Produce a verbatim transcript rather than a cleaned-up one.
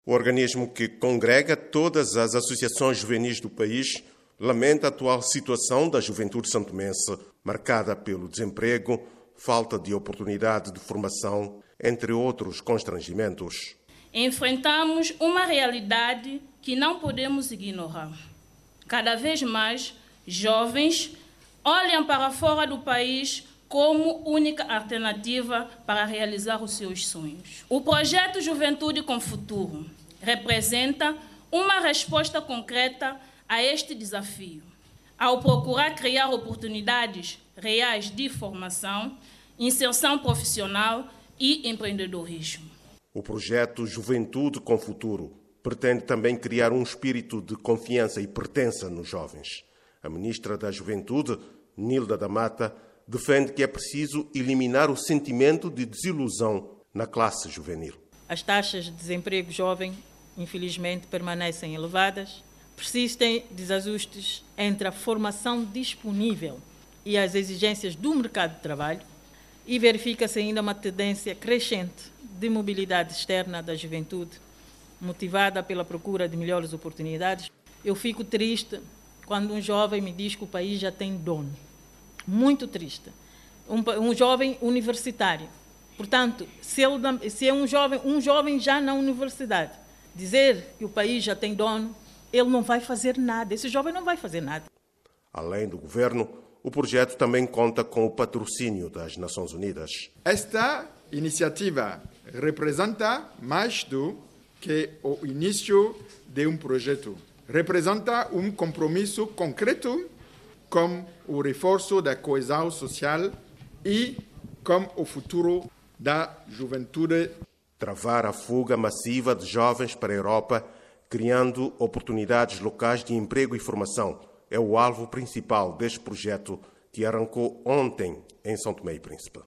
O organismo que congrega todas as associações juvenis do país lamenta a atual situação da juventude santomense, marcada pelo desemprego, falta de oportunidade de formação, entre outros constrangimentos. Enfrentamos uma realidade que não podemos ignorar. Cada vez mais, jovens olham para fora do país como única alternativa para realizar os seus sonhos. O projeto Juventude com Futuro representa uma resposta concreta a este desafio, ao procurar criar oportunidades reais de formação, inserção profissional e empreendedorismo. O projeto Juventude com Futuro pretende também criar um espírito de confiança e pertença nos jovens. A ministra da Juventude, Nilda da Mata, defende que é preciso eliminar o sentimento de desilusão na classe juvenil. As taxas de desemprego jovem, infelizmente, permanecem elevadas. Persistem desajustes entre a formação disponível e as exigências do mercado de trabalho e verifica-se ainda uma tendência crescente de mobilidade externa da juventude, motivada pela procura de melhores oportunidades. Eu fico triste quando um jovem me diz que o país já tem dono. Muito triste. Um, um jovem universitário. Portanto, se, ele, se é um jovem, um jovem já na universidade, dizer que o país já tem dono, ele não vai fazer nada. Esse jovem não vai fazer nada. Além do governo, o projeto também conta com o patrocínio das Nações Unidas. Esta iniciativa representa mais do que o início de um projeto. Representa um compromisso concreto com o reforço da coesão social e com o futuro da juventude. Travar a fuga massiva de jovens para a Europa, criando oportunidades locais de emprego e formação, é o alvo principal deste projeto que arrancou ontem em São Tomé e Príncipe.